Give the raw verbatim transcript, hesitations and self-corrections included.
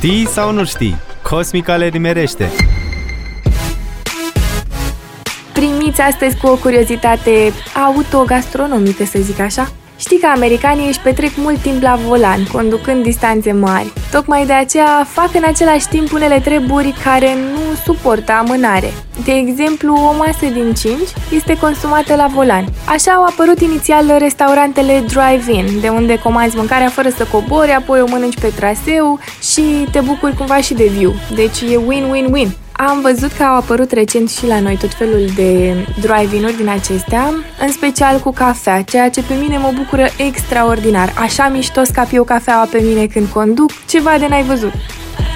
Știi sau nu știi? Cosmica le nimerește. Primiți astăzi cu o curiozitate autogastronomică, să zic așa. Știi că americanii își petrec mult timp la volan, conducând distanțe mari. Tocmai de aceea fac în același timp unele treburi care nu suportă amânare. De exemplu, o masă din cinci este consumată la volan. Așa au apărut inițial restaurantele drive-in, de unde comanzi mâncarea fără să cobori, apoi o mănânci pe traseu și te bucuri cumva și de view. Deci e win-win-win. Am văzut că au apărut recent și la noi tot felul de drive-in-uri din acestea, în special cu cafea, ceea ce pe mine mă bucură extraordinar. Așa mișto scap eu cafeaua pe mine când conduc, ceva de n-ai văzut.